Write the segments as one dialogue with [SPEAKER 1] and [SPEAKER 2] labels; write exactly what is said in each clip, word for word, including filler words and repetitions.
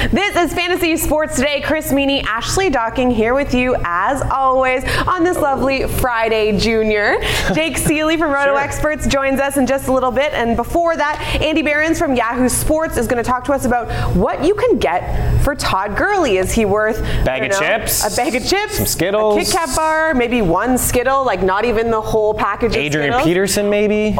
[SPEAKER 1] This is Fantasy Sports Today. Chris Meany, Ashley Docking here with you as always on this lovely Friday, Junior. Jake Seeley from Roto sure. Experts joins us in just a little bit. And before that, Andy Behrens from Yahoo Sports is going to talk to us about what you can get for Todd Gurley. Is he worth
[SPEAKER 2] bag of
[SPEAKER 1] know,
[SPEAKER 2] chips,
[SPEAKER 1] a bag of chips,
[SPEAKER 2] some Skittles,
[SPEAKER 1] a Kit Kat bar, maybe one Skittle, like not even the whole package of
[SPEAKER 2] Adrian
[SPEAKER 1] Skittles?
[SPEAKER 2] Peterson, maybe?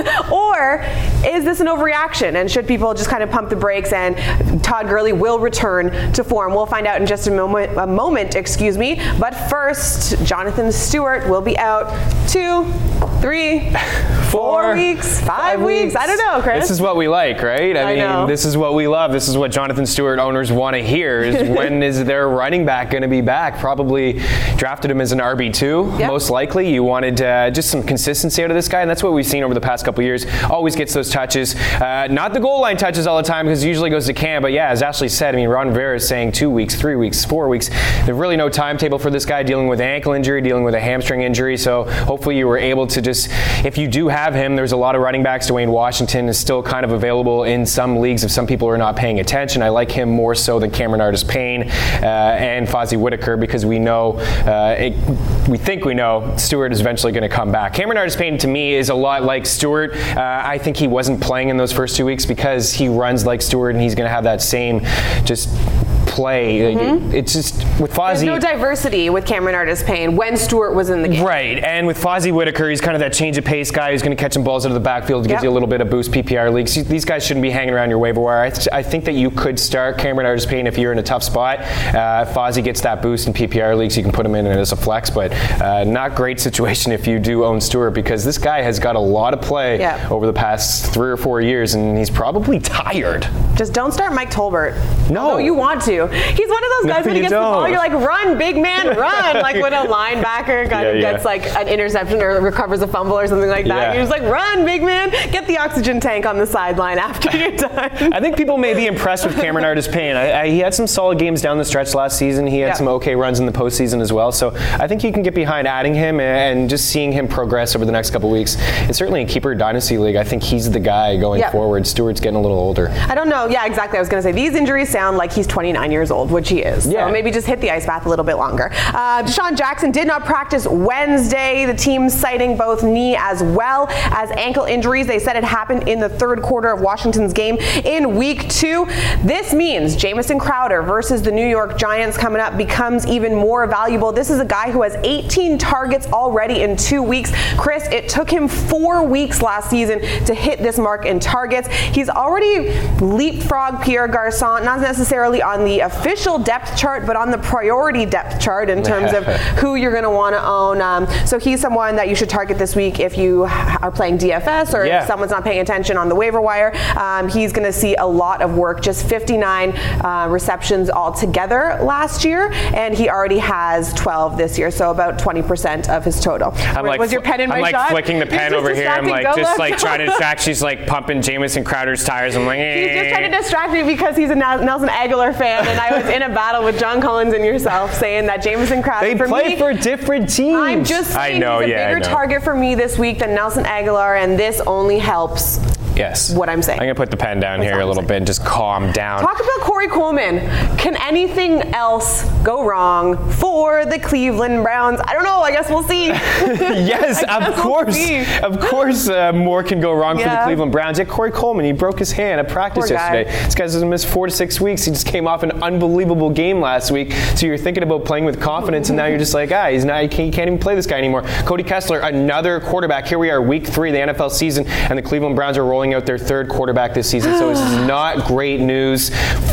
[SPEAKER 1] Or is this an overreaction? And should people just kind of pump the brakes and Todd Gurley will return to form? We'll find out in just a moment, a moment, excuse me. But first, Jonathan Stewart will be out two, three, four, four weeks, five, five weeks. weeks. I don't know, Chris.
[SPEAKER 2] This is what we like, right? I, I mean, know. This is what we love. This is what Jonathan Stewart owners want to hear is when is their running back going to be back? Probably drafted him as an R B two, yep. most likely. You wanted uh, just some consistency out of this guy, and that's what we've seen over the past couple of years. Always gets those touches. Uh, not the goal line touches all the time because it usually goes to Cam, but yeah, as Ashley said, I mean, Ron Rivera is saying two weeks, three weeks, four weeks. There's really no timetable for this guy, dealing with an ankle injury, dealing with a hamstring injury, so hopefully you were able to just, if you do have him, there's a lot of running backs. Dwayne Washington is still kind of available in some leagues if some people are not paying attention. I like him more so than Cameron Artis-Payne uh, and Fozzie Whitaker because we know, uh, it, we think we know Stewart is eventually going to come back. Cameron Artis-Payne to me is a lot like Stewart. Uh, I think he wasn't playing in those first two weeks because he runs like Stewart and he's going to have that same just play. Mm-hmm. It's just with Fozzie.
[SPEAKER 1] There's no diversity with Cameron Artis-Payne when Stewart was in the game.
[SPEAKER 2] Right, and with Fozzie Whitaker, he's kind of that change of pace guy who's going to catch some balls out of the backfield, gives yep. you a little bit of boost P P R leagues. These guys shouldn't be hanging around your waiver wire. I, th- I think that you could start Cameron Artis-Payne if you're in a tough spot. Uh, Fozzie gets that boost in P P R leagues, you can put him in as a flex, but uh, not great situation if you do own Stewart because this guy has got a lot of play yep. over the past three or four years, and he's probably tired.
[SPEAKER 1] Just don't start Mike Tolbert.
[SPEAKER 2] No.
[SPEAKER 1] Although you want to. He's one of those guys no, when he gets don't. the ball, you're like, run, big man, run. Like when a linebacker kind yeah, of gets yeah. like an interception or recovers a fumble or something like that. Yeah. You're just like, run, big man. Get the oxygen tank on the sideline after you're done.
[SPEAKER 2] I think people may be impressed with Cameron Artis-Payne. I, I, he had some solid games down the stretch last season. He had yep. some okay runs in the postseason as well. So I think you can get behind adding him and, and just seeing him progress over the next couple weeks. And certainly in Keeper Dynasty League, I think he's the guy going yep. forward. Stewart's getting a little older.
[SPEAKER 1] I don't know. Yeah, exactly. I was going to say, these injuries sound like he's twenty-nine years old, which he is. Yeah. So maybe just hit the ice bath a little bit longer. Uh, Deshaun Jackson did not practice Wednesday. The team citing both knee as well as ankle injuries. They said it happened in the third quarter of Washington's game in week two. This means Jamison Crowder versus the New York Giants coming up becomes even more valuable. This is a guy who has eighteen targets already in two weeks. Chris, it took him four weeks last season to hit this mark in targets. He's already leapfrogged Pierre Garçon, not necessarily on the official depth chart, but on the priority depth chart in terms of who you're going to want to own. Um, so he's someone that you should target this week if you are playing D F S or yeah. if someone's not paying attention on the waiver wire. Um, he's going to see a lot of work, just fifty-nine uh, receptions altogether last year, and he already has twelve this year, so about twenty percent of his total.
[SPEAKER 2] I'm like,
[SPEAKER 1] was your pen in my
[SPEAKER 2] I'm like
[SPEAKER 1] shot?
[SPEAKER 2] flicking the pen over here. I'm like, just like trying to distract. She's like pumping Jamison Crowder's tires. I'm like, eh.
[SPEAKER 1] He's just trying to distract me because he's a Nelson Aguilar fan, and I was in a battle with John Collins and yourself saying that Jamison Crowder,
[SPEAKER 2] they
[SPEAKER 1] for
[SPEAKER 2] play
[SPEAKER 1] me,
[SPEAKER 2] for different teams.
[SPEAKER 1] I'm just saying
[SPEAKER 2] I know,
[SPEAKER 1] he's a
[SPEAKER 2] yeah,
[SPEAKER 1] bigger target for me this week than Nelson Aguilar, and this only helps.
[SPEAKER 2] Yes.
[SPEAKER 1] What I'm saying.
[SPEAKER 2] I'm going to put the pen down That's here a little bit and just calm down.
[SPEAKER 1] Talk about Corey Coleman. Can anything else go wrong for the Cleveland Browns? I don't know. I guess we'll see.
[SPEAKER 2] Yes, of course. We'll of course, uh, more can go wrong yeah. for the Cleveland Browns. Yeah, Corey Coleman, he broke his hand at practice Poor yesterday. Guy. This guy's going to miss four to six weeks. He just came off an unbelievable game last week. So you're thinking about playing with confidence, and now you're just like, ah, he's not. You can't, you can't even play this guy anymore. Cody Kessler, another quarterback. Here we are, week three of the N F L season, and the Cleveland Browns are rolling out their third quarterback. quarterback this season, so it's not great news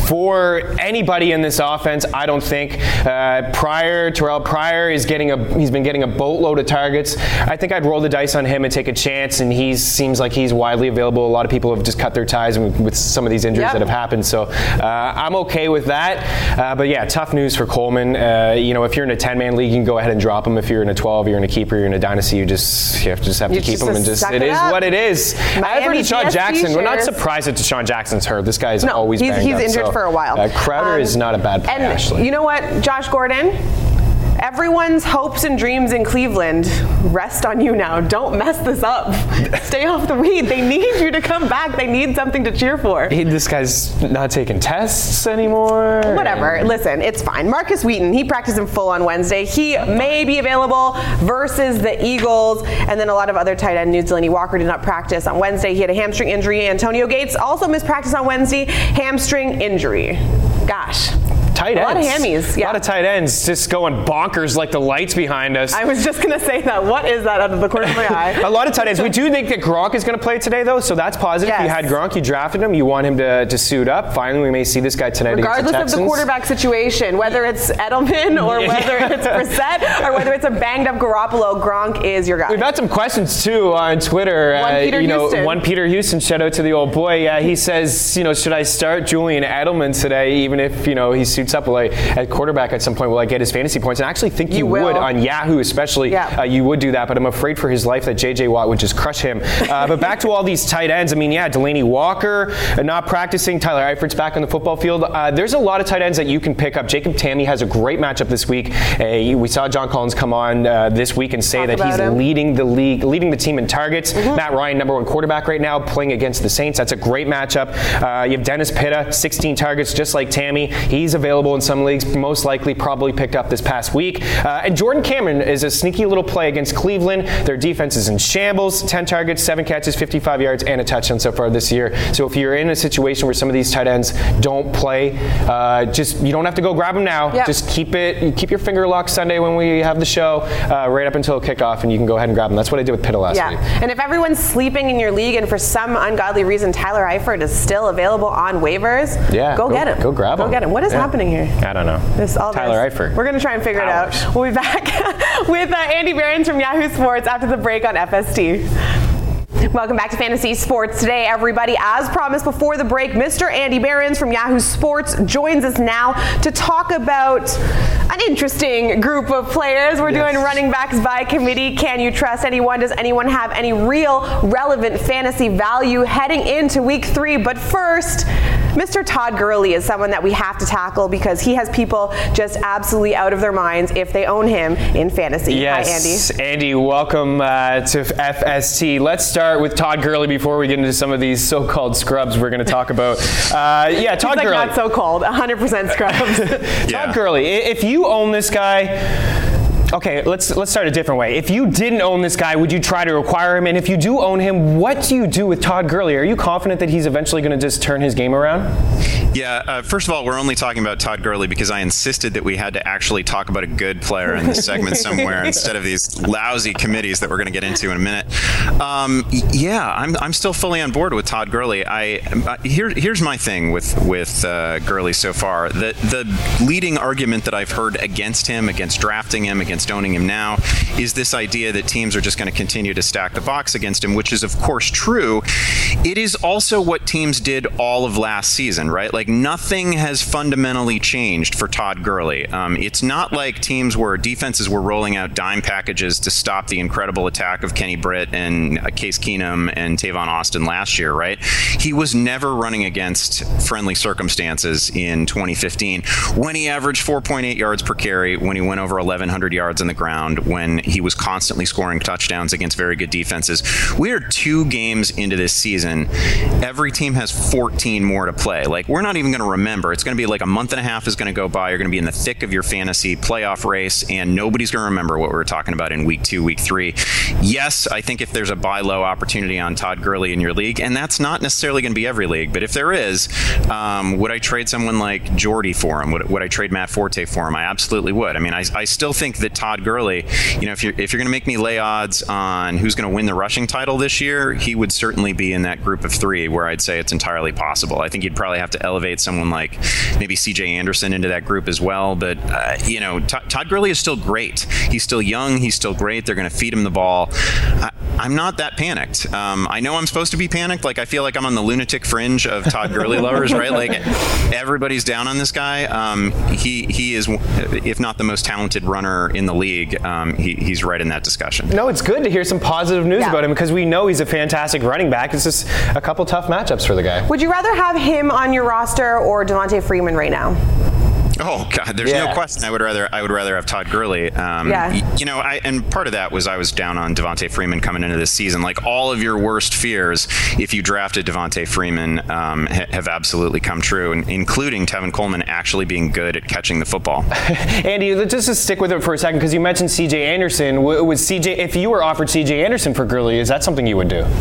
[SPEAKER 2] for anybody in this offense, I don't think. Uh, Pryor, Terrell Pryor is getting a he's been getting a boatload of targets. I think I'd roll the dice on him and take a chance, and he seems like he's widely available. A lot of people have just cut their ties with, with some of these injuries yep. that have happened, so uh, I'm okay with that. Uh, but yeah, tough news for Coleman. Uh, you know, if you're in a ten-man league, you can go ahead and drop him. If you're in a twelve, you're in a keeper, you're in a dynasty, you just you have to just have
[SPEAKER 1] you
[SPEAKER 2] to keep
[SPEAKER 1] just
[SPEAKER 2] him and just it, it is what it is. As for Deshaun Jackson, we're not surprised that Deshaun Jackson's hurt. This guy's
[SPEAKER 1] no,
[SPEAKER 2] always
[SPEAKER 1] he's,
[SPEAKER 2] banged
[SPEAKER 1] he's
[SPEAKER 2] up,
[SPEAKER 1] injured
[SPEAKER 2] so,
[SPEAKER 1] for a while.
[SPEAKER 2] Uh, Crowder um, is not a bad play,
[SPEAKER 1] and
[SPEAKER 2] actually.
[SPEAKER 1] You know what, Josh Gordon? Everyone's hopes and dreams in Cleveland rest on you now. Don't mess this up. Stay off the weed. They need you to come back. They need something to cheer for.
[SPEAKER 2] He, this guy's not taking tests anymore.
[SPEAKER 1] Whatever. Listen, it's fine. Marcus Wheaton, he practiced in full on Wednesday. He may be available versus the Eagles. And then a lot of other tight end news. Delaney Walker did not practice on Wednesday. He had a hamstring injury. Antonio Gates also missed practice on Wednesday. Hamstring injury. Gosh.
[SPEAKER 2] Tight ends.
[SPEAKER 1] A lot of hammies. Yeah.
[SPEAKER 2] A lot of tight ends just going bonkers like the lights behind us.
[SPEAKER 1] I was just going to say that. What is that out of the corner of my eye?
[SPEAKER 2] A lot of tight ends. We do think that Gronk is going to play today, though, so that's positive.
[SPEAKER 1] Yes.
[SPEAKER 2] You had Gronk, you drafted him, you want him to, to suit up. Finally, we may see this guy tonight against the Texans.
[SPEAKER 1] Regardless of the quarterback situation, whether it's Edelman or whether it's Brissett or whether it's a banged-up Garoppolo, Gronk is your guy.
[SPEAKER 2] We've had some questions, too, on Twitter.
[SPEAKER 1] One
[SPEAKER 2] uh,
[SPEAKER 1] Peter
[SPEAKER 2] you know,
[SPEAKER 1] Houston.
[SPEAKER 2] One Peter Houston, shout out to the old boy. Yeah, he says, you know, should I start Julian Edelman today, even if, you know, he suits up? Will I, at quarterback at some point, will I get his fantasy points? And I actually think you,
[SPEAKER 1] you
[SPEAKER 2] would on Yahoo, especially.
[SPEAKER 1] Yeah.
[SPEAKER 2] Uh, you would do that, but I'm afraid for his life that J J Watt would just crush him. Uh, but back to all these tight ends. I mean, yeah, Delaney Walker uh, not practicing. Tyler Eifert's back on the football field. Uh, there's a lot of tight ends that you can pick up. Jacob Tamme has a great matchup this week. Uh, we saw John Collins come on uh, this week and say
[SPEAKER 1] Talk
[SPEAKER 2] that he's
[SPEAKER 1] him.
[SPEAKER 2] leading the league, leading the team in targets.
[SPEAKER 1] Mm-hmm.
[SPEAKER 2] Matt Ryan, number one quarterback right now, playing against the Saints. That's a great matchup. Uh, you have Dennis Pitta, sixteen targets, just like Tamme. He's available in some leagues, most likely probably picked up this past week. Uh, and Jordan Cameron is a sneaky little play against Cleveland. Their defense is in shambles. ten targets, seven catches, fifty-five yards, and a touchdown so far this year. So if you're in a situation where some of these tight ends don't play, uh, just you don't have to go grab them now.
[SPEAKER 1] Yep.
[SPEAKER 2] Just keep it, keep your finger locked Sunday when we have the show, uh, right up until kickoff, and you can go ahead and grab them. That's what I did with Pitta last
[SPEAKER 1] yeah.
[SPEAKER 2] week.
[SPEAKER 1] And if everyone's sleeping in your league and for some ungodly reason Tyler Eifert is still available on waivers,
[SPEAKER 2] yeah,
[SPEAKER 1] go,
[SPEAKER 2] go
[SPEAKER 1] get him.
[SPEAKER 2] Go grab
[SPEAKER 1] go
[SPEAKER 2] him.
[SPEAKER 1] Go get him. What is
[SPEAKER 2] yeah.
[SPEAKER 1] happening here?
[SPEAKER 2] I don't know.
[SPEAKER 1] This all
[SPEAKER 2] Tyler
[SPEAKER 1] this.
[SPEAKER 2] Eifert.
[SPEAKER 1] We're going to try and figure
[SPEAKER 2] Powers.
[SPEAKER 1] it out. We'll be back with uh, Andy Behrens from Yahoo Sports after the break on F S T. Welcome back to Fantasy Sports Today, everybody. As promised before the break, Mister Andy Behrens from Yahoo Sports joins us now to talk about an interesting group of players. We're yes. doing running backs by committee. Can you trust anyone? Does anyone have any real relevant fantasy value heading into week three? But first, Mister Todd Gurley is someone that we have to tackle because he has people just absolutely out of their minds if they own him in fantasy.
[SPEAKER 2] Yes.
[SPEAKER 1] Hi, Andy.
[SPEAKER 2] Andy, welcome uh, to F S T. Let's start with Todd Gurley before we get into some of these so-called scrubs we're going to talk about. Uh, yeah, Todd
[SPEAKER 1] He's like
[SPEAKER 2] Gurley.
[SPEAKER 1] Not so-called, one hundred percent scrubs.
[SPEAKER 2] Todd
[SPEAKER 3] yeah.
[SPEAKER 2] Gurley, if you own this guy... Okay, let's let's start a different way. If you didn't own this guy, would you try to acquire him? And if you do own him, what do you do with Todd Gurley? Are you confident that he's eventually going to just turn his game around?
[SPEAKER 3] Yeah, uh, first of all, we're only talking about Todd Gurley because I insisted that we had to actually talk about a good player in this segment somewhere instead of these lousy committees that we're going to get into in a minute. Um, yeah, I'm I'm still fully on board with Todd Gurley. I uh, here here's my thing with with uh, Gurley so far. The the leading argument that I've heard against him, against drafting him, against owning him now, is this idea that teams are just going to continue to stack the box against him, which is of course true. It is also what teams did all of last season, right? Like nothing has fundamentally changed for Todd Gurley. Um, it's not like teams where defenses were rolling out dime packages to stop the incredible attack of Kenny Britt and uh, Case Keenum and Tavon Austin last year, right? He was never running against friendly circumstances in twenty fifteen when he averaged four point eight yards per carry, when he went over eleven hundred yards on the ground, when he was constantly scoring touchdowns against very good defenses. We are two games into this season. Every team has fourteen more to play. Like, we're not even going to remember. It's going to be like a month and a half is going to go by. You're going to be in the thick of your fantasy playoff race, and nobody's going to remember what we were talking about in week two, week three. Yes, I think if there's a buy low opportunity on Todd Gurley in your league, and that's not necessarily going to be every league, but if there is, um, would I trade someone like Jordy for him? Would, would I trade Matt Forte for him? I absolutely would. I mean, I, I still think that Todd Gurley, you know, if you're, if you're going to make me lay odds on who's going to win the rushing title this year, he would certainly be in that group of three where I'd say it's entirely possible. I think you'd probably have to elevate someone like maybe C J Anderson into that group as well. But, uh, you know, T- Todd Gurley is still great. He's still young. He's still great. They're going to feed him the ball. I, I'm not that panicked. Um, I know I'm supposed to be panicked. Like, I feel like I'm on the lunatic fringe of Todd Gurley lovers, right? Like, everybody's down on this guy. Um, he he is, if not the most talented runner in the league, um, he, he's right in that discussion.
[SPEAKER 2] No, it's good to hear some positive news
[SPEAKER 1] yeah.
[SPEAKER 2] about him because we know he's a fantastic running back. It's just a couple tough matchups for the guy.
[SPEAKER 1] Would you rather have him on your roster or Devontae Freeman right now?
[SPEAKER 3] Oh God, there's yeah. no question. I would rather I would rather have Todd Gurley. Um, yeah. y- you know, I and part of that was I was down on Devontae Freeman coming into this season. Like all of your worst fears, if you drafted Devontae Freeman, um, ha- have absolutely come true, and including Tevin Coleman actually being good at catching the football.
[SPEAKER 2] Andy, let's just stick with it for a second because you mentioned C J Anderson. Was C J if you were offered C J Anderson for Gurley, is that something you would do?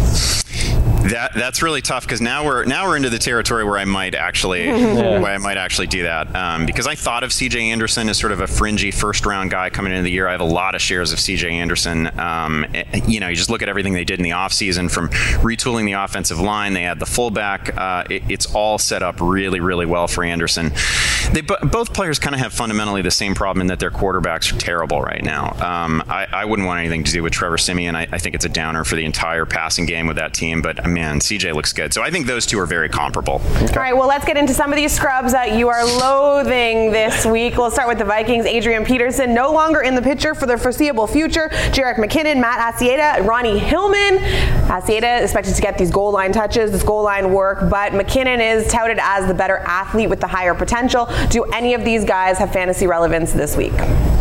[SPEAKER 3] That that's really tough because now we're now we're into the territory where I might actually yeah. where I might actually do that um, because I thought of C J Anderson as sort of a fringy first round guy coming into the year. I have a lot of shares of C J Anderson. Um, you know, you just look at everything they did in the offseason from retooling the offensive line. They had the fullback. Uh, it, it's all set up really really well for Anderson. They both players kind of have fundamentally the same problem in that their quarterbacks are terrible right now. Um, I, I wouldn't want anything to do with Trevor Siemian. I, I think it's a downer for the entire passing game with that team, but man, C J looks good. So I think those two are very comparable.
[SPEAKER 1] Okay. All right, well, let's get into some of these scrubs that you are loathing this week. We'll start with the Vikings. Adrian Peterson no longer in the picture for the foreseeable future. Jerick McKinnon, Matt Asiata, Ronnie Hillman. Asiata expected to get these goal line touches, this goal line work, but McKinnon is touted as the better athlete with the higher potential. Do any of these guys have fantasy relevance this week?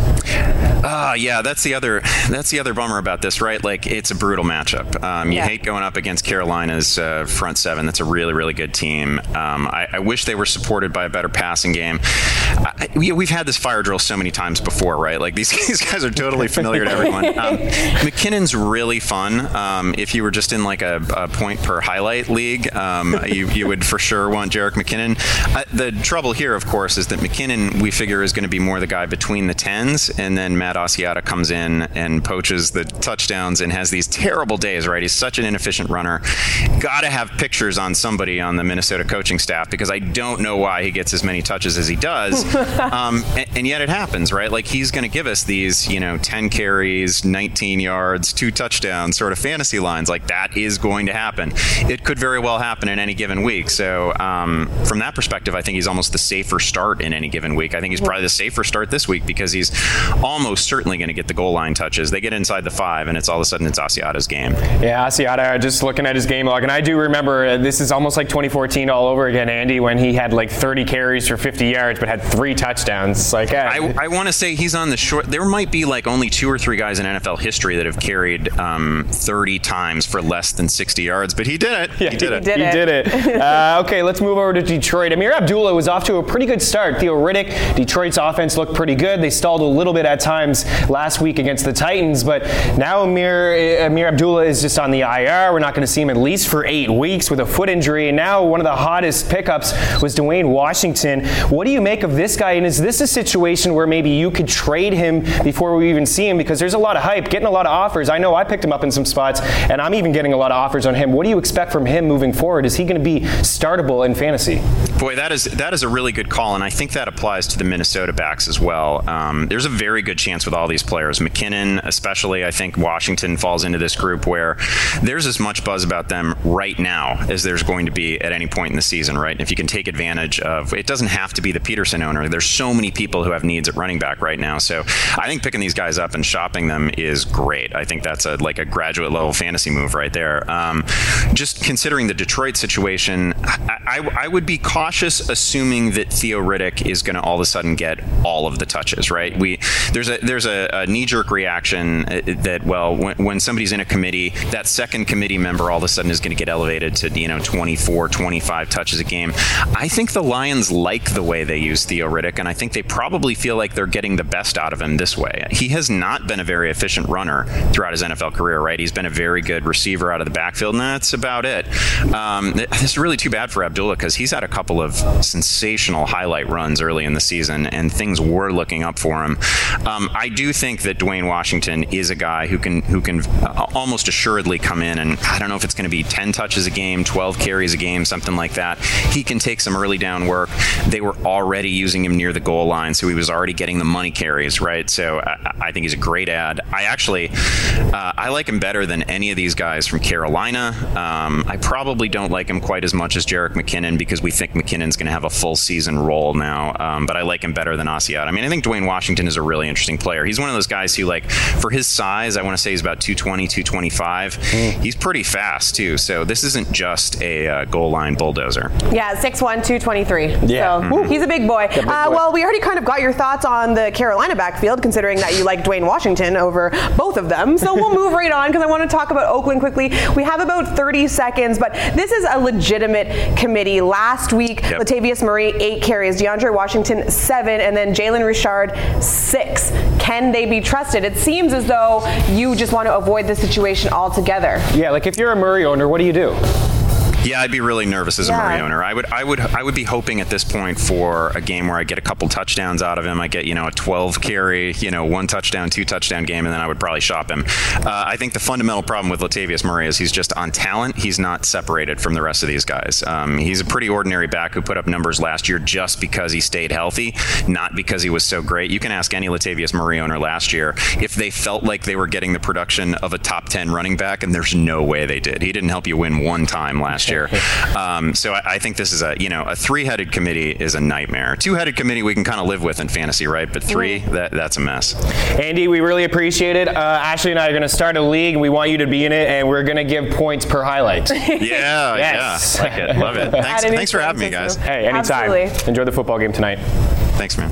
[SPEAKER 3] Ah, uh, yeah, that's the other that's the other bummer about this, right? Like, it's a brutal matchup. Um, you yeah. hate going up against Carolina's uh, front seven. That's a really, really good team. Um, I, I wish they were supported by a better passing game. I, we, we've had this fire drill so many times before, right? Like, these, these guys are totally familiar to everyone. Um, McKinnon's really fun. Um, if you were just in, like, a, a point per highlight league, um, you, you would for sure want Jerick McKinnon. Uh, the trouble here, of course, is that McKinnon, we figure, is going to be more the guy between the tens, and then Matt Asiata comes in and poaches the touchdowns and has these terrible days, right? He's such an inefficient runner. Got to have pictures on somebody on the Minnesota coaching staff because I don't know why he gets as many touches as he does. um, and, and yet it happens, right? Like, he's going to give us these, you know, ten carries, nineteen yards, two touchdowns sort of fantasy lines. Like, that is going to happen. It could very well happen in any given week. So um, from that perspective, I think he's almost the safer start in any given week. I think he's probably the safer start this week because he's almost certainly going to get the goal line touches. They get inside the five, and it's all of a sudden it's Asiata's game.
[SPEAKER 2] Yeah, Asiata, just looking at his game log, and I do remember uh, this is almost like twenty fourteen all over again, Andy, when he had like thirty carries for fifty yards, but had three touchdowns. It's like, eh.
[SPEAKER 3] I, I want to say he's on the short. There might be like only two or three guys in N F L history that have carried um, thirty times for less than sixty yards, but he did it.
[SPEAKER 2] Yeah,
[SPEAKER 3] he did it.
[SPEAKER 2] He did it. He did it. uh, okay, let's move over to Detroit. Ameer Abdullah was off to a pretty good start. Theo Riddick, Detroit's offense looked pretty good. They stalled a little bit at times last week against the Titans, but now Ameer, Ameer Abdullah is just on the I R. We're not going to see him at least for eight weeks with a foot injury. And now one of the hottest pickups was Dwayne Washington. What do you make of this guy? And is this a situation where maybe you could trade him before we even see him? Because there's a lot of hype, getting a lot of offers. I know I picked him up in some spots, and I'm even getting a lot of offers on him. What do you expect from him moving forward? Is he going to be startable in fantasy?
[SPEAKER 3] Boy, that is that is a really good call, and I think that applies to the Minnesota backs as well. Um, there's a very good chance with all these players. McKinnon, especially, I think Washington falls into this group where there's as much buzz about them right now as there's going to be at any point in the season, right? And if you can take advantage of, it doesn't have to be the Peterson owner. There's so many people who have needs at running back right now. So I think picking these guys up and shopping them is great. I think that's a like a graduate level fantasy move right there. Um, just considering the Detroit situation, I, I, I would be cautious assuming that Theo Riddick is going to all of a sudden get all of the touches, right? We there's a there's a, a knee-jerk reaction that, well, when, when somebody's in a committee, that second committee member all of a sudden is going to get elevated to, you know, twenty-four, twenty-five touches a game. I think the Lions like the way they use Theo Riddick, and I think they probably feel like they're getting the best out of him this way. He has not been a very efficient runner throughout his N F L career, right? He's been a very good receiver out of the backfield, and that's about it. Um, it's really too bad for Abdullah because he's had a couple of sensational highlight runs early in the season, and things were looking up for him. Um, I do think that Dwayne Washington is a guy who can who can uh, almost assuredly come in, and I don't know if it's going to be ten touches a game, twelve carries a game, something like that. He can take some early down work. They were already using him near the goal line, so he was already getting the money carries, right? So I, I think he's a great ad. I actually, uh, I like him better than any of these guys from Carolina. Um, I probably don't like him quite as much as Jerick McKinnon because we think McKinnon McKinnon's going to have a full season role now, um, but I like him better than Asiata. I mean, I think Dwayne Washington is a really interesting player. He's one of those guys who, like, for his size, I want to say he's about two twenty, two twenty-five. Mm. He's pretty fast, too. So this isn't just a uh, goal line bulldozer.
[SPEAKER 1] Yeah, six one, two twenty-three.
[SPEAKER 2] Yeah.
[SPEAKER 1] So mm-hmm. he's a big boy. Big uh, boy. Well, we already kind of got your thoughts on the Carolina backfield, considering that you like Dwayne Washington over both of them. So we'll move right on because I want to talk about Oakland quickly. We have about thirty seconds, but this is a legitimate committee. Last week, yep. Latavius Murray, eight carries, DeAndre Washington, seven, and then Jalen Richard, six. Can they be trusted? It seems as though you just want to avoid this situation altogether.
[SPEAKER 2] Yeah, like if you're a Murray owner, what do you do?
[SPEAKER 3] Yeah, I'd be really nervous as a yeah. Murray owner. I would, I would, I would be hoping at this point for a game where I get a couple touchdowns out of him. I get, you know, a twelve carry, you know, one touchdown, two touchdown game, and then I would probably shop him. Uh, I think the fundamental problem with Latavius Murray is he's just on talent. He's not separated from the rest of these guys. Um, he's a pretty ordinary back who put up numbers last year just because he stayed healthy, not because he was so great. You can ask any Latavius Murray owner last year if they felt like they were getting the production of a top ten running back, and there's no way they did. He didn't help you win one time last year. Um, so I, I think this is a, you know, a three-headed committee is a nightmare. Two-headed committee we can kind of live with in fantasy, right? But three, that that's a mess.
[SPEAKER 2] Andy, we really appreciate it. Uh, Ashley and I are going to start a league. We want you to be in it, and we're going to give points per highlight.
[SPEAKER 3] yeah, yes. yeah. Like it. Love it. Thanks, thanks for having me, guys.
[SPEAKER 2] Hey, anytime. Absolutely. Enjoy the football game tonight.
[SPEAKER 3] Thanks, man.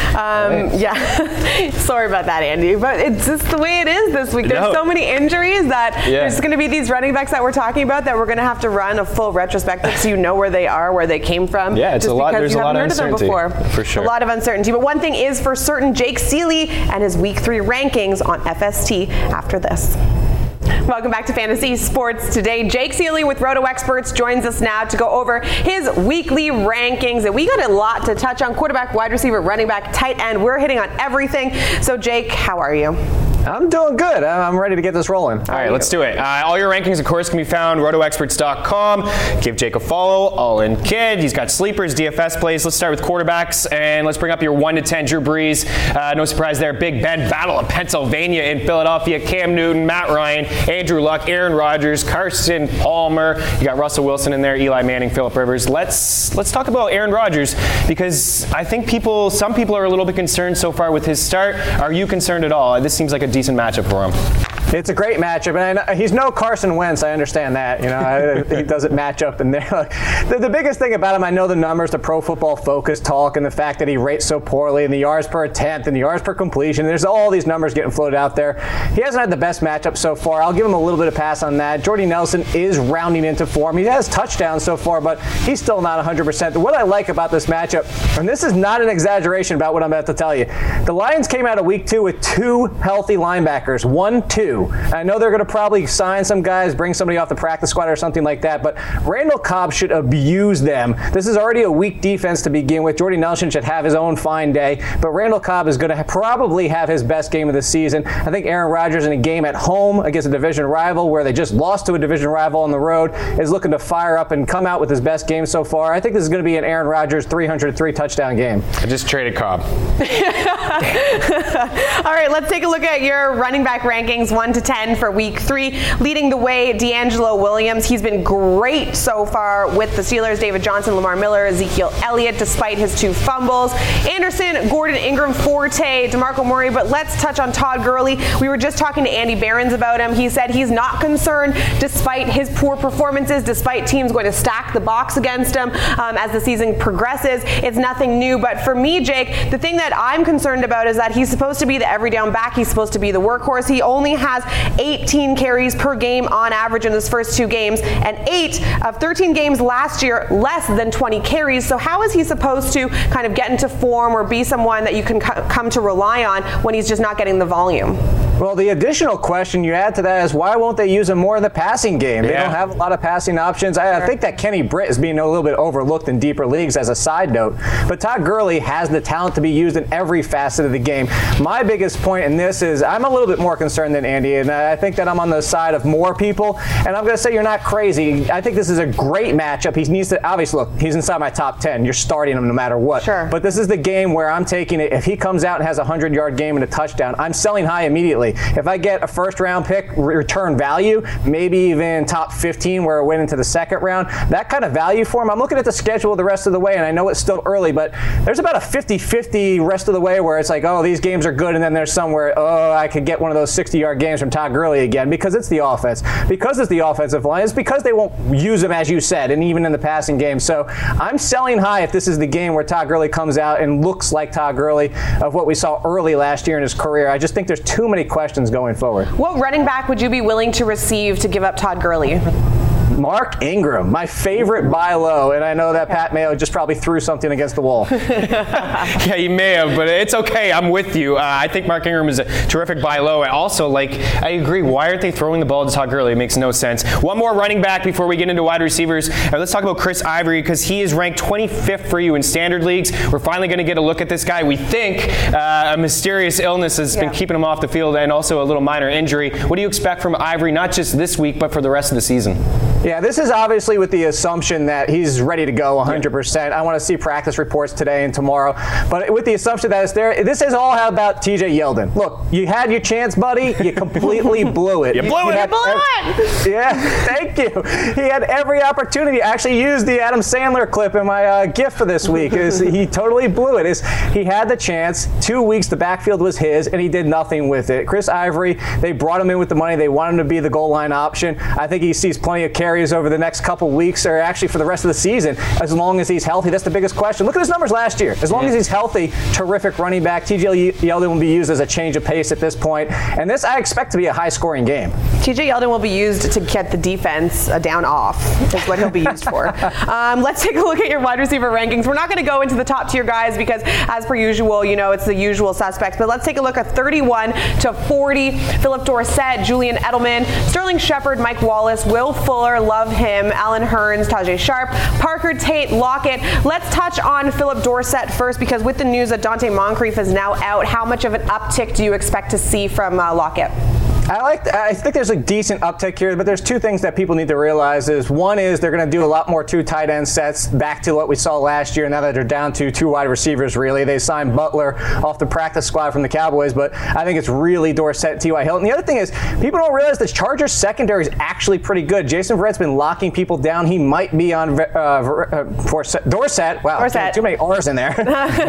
[SPEAKER 1] Um, yeah. Sorry about that, Andy. But it's just the way it is this week. There's no. so many injuries that yeah. there's going to be these running backs that we're talking about that we're going to have to run a full retrospective so you know where they are, where they came from.
[SPEAKER 2] Yeah, it's
[SPEAKER 1] just
[SPEAKER 2] a lot. There's
[SPEAKER 1] you
[SPEAKER 2] a lot of
[SPEAKER 1] uncertainty.
[SPEAKER 2] Of them before. For sure.
[SPEAKER 1] A lot of uncertainty. But one thing is for certain, Jake Seeley and his week three rankings on F S T after this. Welcome back to Fantasy Sports Today. Jake Seeley with Roto Experts joins us now to go over his weekly rankings. And we got a lot to touch on: quarterback, wide receiver, running back, tight end. We're hitting on everything. So, Jake, how are you?
[SPEAKER 4] I'm doing good. I'm ready to get this rolling.
[SPEAKER 2] All right, let's do it. Uh, all your rankings, of course, can be found roto experts dot com. Give Jake a follow. All in kid. He's got sleepers, D F S plays. Let's start with quarterbacks, and let's bring up your one to ten. Drew Brees. Uh, no surprise there. Big Ben, Battle of Pennsylvania in Philadelphia. Cam Newton, Matt Ryan, Andrew Luck, Aaron Rodgers, Carson Palmer. You got Russell Wilson in there, Eli Manning, Phillip Rivers. Let's let's talk about Aaron Rodgers, because I think people, some people are a little bit concerned so far with his start. Are you concerned at all? This seems like a decent matchup for him.
[SPEAKER 4] It's a great matchup, and I know, he's no Carson Wentz. I understand that. You know, he doesn't match up in there. The, the biggest thing about him, I know the numbers, the Pro Football Focus talk, and the fact that he rates so poorly, and the yards per attempt, and the yards per completion. There's all these numbers getting floated out there. He hasn't had the best matchup so far. I'll give him a little bit of pass on that. Jordy Nelson is rounding into form. He has touchdowns so far, but he's still not one hundred percent. What I like about this matchup, and this is not an exaggeration about what I'm about to tell you, the Lions came out of week two with two healthy linebackers, one, two. I know they're going to probably sign some guys, bring somebody off the practice squad or something like that, but Randall Cobb should abuse them. This is already a weak defense to begin with. Jordy Nelson should have his own fine day, but Randall Cobb is going to ha- probably have his best game of the season. I think Aaron Rodgers in a game at home against a division rival where they just lost to a division rival on the road is looking to fire up and come out with his best game so far. I think this is going to be an Aaron Rodgers three hundred three touchdown game.
[SPEAKER 2] I just traded Cobb.
[SPEAKER 1] All right, let's take a look at your running back rankings, one to ten for week three. Leading the way, D'Angelo Williams. He's been great so far with the Steelers. David Johnson, Lamar Miller, Ezekiel Elliott, despite his two fumbles. Anderson, Gordon, Ingram, Forte, DeMarco Murray. But let's touch on Todd Gurley. We were just talking to Andy Behrens about him. He said he's not concerned despite his poor performances, despite teams going to stack the box against him um, as the season progresses. It's nothing new. But for me, Jake, the thing that I'm concerned about is that he's supposed to be the every down back. He's supposed to be the workhorse. He only has eighteen carries per game on average in his first two games, and eight of thirteen games last year, less than twenty carries. So how is he supposed to kind of get into form or be someone that you can co- come to rely on when he's just not getting the volume?
[SPEAKER 4] Well, the additional question you add to that is why won't they use him more in the passing game? They yeah. don't have a lot of passing options. I, I think that Kenny Britt is being a little bit overlooked in deeper leagues as a side note. But Todd Gurley has the talent to be used in every facet of the game. My biggest point in this is I'm a little bit more concerned than Andy, and I think that I'm on the side of more people. And I'm going to say you're not crazy. I think this is a great matchup. He needs to, obviously, look, he's inside my top ten. You're starting him no matter what.
[SPEAKER 1] Sure.
[SPEAKER 4] But this is the game where I'm taking it. If he comes out and has a hundred-yard game and a touchdown, I'm selling high immediately. early. If I get a first round pick return value, maybe even top fifteen where I went into the second round, that kind of value for him. I'm looking at the schedule the rest of the way, and I know it's still early, but there's about a fifty-fifty rest of the way where it's like, oh, these games are good, and then there's somewhere, oh, I could get one of those sixty-yard games from Todd Gurley again, because it's the offense, because it's the offensive line, it's because they won't use him, as you said, and even in the passing game. So I'm selling high if this is the game where Todd Gurley comes out and looks like Todd Gurley of what we saw early last year in his career. I just think there's too many questions going forward.
[SPEAKER 1] What running back would you be willing to receive to give up Todd Gurley?
[SPEAKER 4] Mark Ingram, my favorite buy low, and I know that Pat Mayo just probably threw something against the wall.
[SPEAKER 2] Yeah, you may have, but it's okay. I'm with you. Uh, I think Mark Ingram is a terrific buy low. And also, like, I agree. Why aren't they throwing the ball to Todd Gurley? It makes no sense. One more running back before we get into wide receivers. Uh, let's talk about Chris Ivory, because he is ranked twenty-fifth for you in standard leagues. We're finally going to get a look at this guy. We think uh, a mysterious illness has yeah. been keeping him off the field, and also a little minor injury. What do you expect from Ivory, not just this week, but for the rest of the season?
[SPEAKER 4] Yeah, this is obviously with the assumption that he's ready to go one hundred percent. I want to see practice reports today and tomorrow. But with the assumption that it's there, this is all about T J Yeldon. Look, you had your chance, buddy. You completely blew it.
[SPEAKER 2] You blew
[SPEAKER 4] you
[SPEAKER 2] it.
[SPEAKER 1] You blew it.
[SPEAKER 4] Yeah, thank you. He had every opportunity. I actually used the Adam Sandler clip in my uh, gift for this week. Is he totally blew it. Is he had the chance. Two weeks, the backfield was his, and he did nothing with it. Chris Ivory, they brought him in with the money. They want him to be the goal line option. I think he sees plenty of carries over the next couple weeks, or actually for the rest of the season, as long as he's healthy. That's the biggest question. Look at his numbers last year. As long yeah. as he's healthy, terrific running back. T J Yeldon will be used as a change of pace at this point, and this I expect to be a high-scoring game.
[SPEAKER 1] T J Yeldon will be used to get the defense uh, down off, is what he'll be used for. Um, let's take a look at your wide receiver rankings. We're not going to go into the top tier guys because, as per usual, you know, it's the usual suspects, but let's take a look at thirty-one to forty. Philip Dorsett, Julian Edelman, Sterling Shepard, Mike Wallace, Will Fuller, love him, Alan Hearns, Tajay Sharp, Parker Tate, Lockett. Let's touch on Philip Dorsett first, because with the news that Dante Moncrief is now out, how much of an uptick do you expect to see from uh, Lockett?
[SPEAKER 4] I like. I think there's a decent uptick here, but there's two things that people need to realize. Is one is they're going to do a lot more two tight end sets, back to what we saw last year. Now that they're down to two wide receivers, really, they signed Butler off the practice squad from the Cowboys, but I think it's really Dorsett, T Y. Hilton. The other thing is people don't realize the Chargers secondary is actually pretty good. Jason Verrett's been locking people down. He might be on uh, uh, for Dorsett. Wow,
[SPEAKER 1] Dorsett.
[SPEAKER 4] Too many R's in there.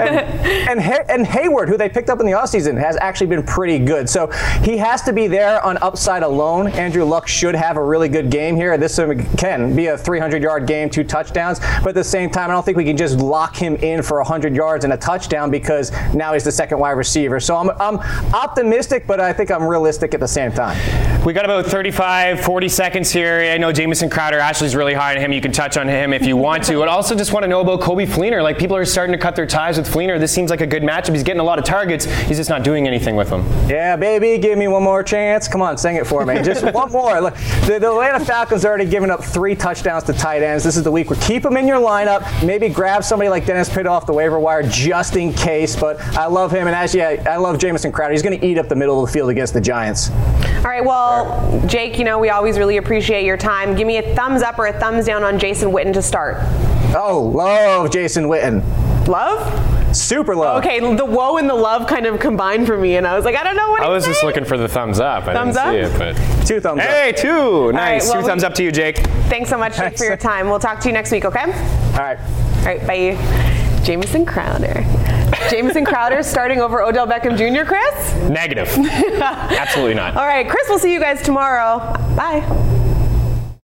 [SPEAKER 4] and and, Hay- and Hayward, who they picked up in the offseason, has actually been pretty good. So he has to be there on upside alone. Andrew Luck should have a really good game here. This can be a three hundred yard game, two touchdowns, but at the same time, I don't think we can just lock him in for one hundred yards and a touchdown because now he's the second wide receiver. So I'm, I'm optimistic, but I think I'm realistic at the same time.
[SPEAKER 2] We got about thirty-five, forty seconds here. I know Jamison Crowder, Ashley's really high on him. You can touch on him if you want to. But also just want to know about Coby Fleener. Like, people are starting to cut their ties with Fleener. This seems like a good matchup. He's getting a lot of targets. He's just not doing anything with them.
[SPEAKER 4] Yeah, baby, give me one more chance. Come on, sing it for me. Just one more. Look, the, the Atlanta Falcons are already given up three touchdowns to tight ends. This is the week where keep them in your lineup. Maybe grab somebody like Dennis Pitt off the waiver wire just in case. But I love him, and actually, I, I love Jamison Crowder. He's going to eat up the middle of the field against the Giants.
[SPEAKER 1] All right, well, Jake, you know, we always really appreciate your time. Give me a thumbs up or a thumbs down on Jason Witten to start.
[SPEAKER 4] Oh, love Jason Witten.
[SPEAKER 1] Love?
[SPEAKER 4] Super love.
[SPEAKER 1] Okay, the woe and the love kind of combined for me, and I was like, I don't know what
[SPEAKER 2] I was
[SPEAKER 1] saying.
[SPEAKER 2] just looking for the thumbs up. I
[SPEAKER 1] thumbs
[SPEAKER 2] didn't
[SPEAKER 1] up?
[SPEAKER 2] see it, but
[SPEAKER 4] two thumbs
[SPEAKER 2] hey,
[SPEAKER 4] up.
[SPEAKER 2] Hey, two. Nice.
[SPEAKER 1] Right, well,
[SPEAKER 2] two thumbs up to you, Jake.
[SPEAKER 1] Thanks so much, Jake, for your time. We'll talk to you next week, okay?
[SPEAKER 4] All right.
[SPEAKER 1] All right, bye. Jamison Crowder. Jamison Crowder starting over Odell Beckham Junior, Chris?
[SPEAKER 2] Negative. Absolutely not.
[SPEAKER 1] All right, Chris, we'll see you guys tomorrow. Bye.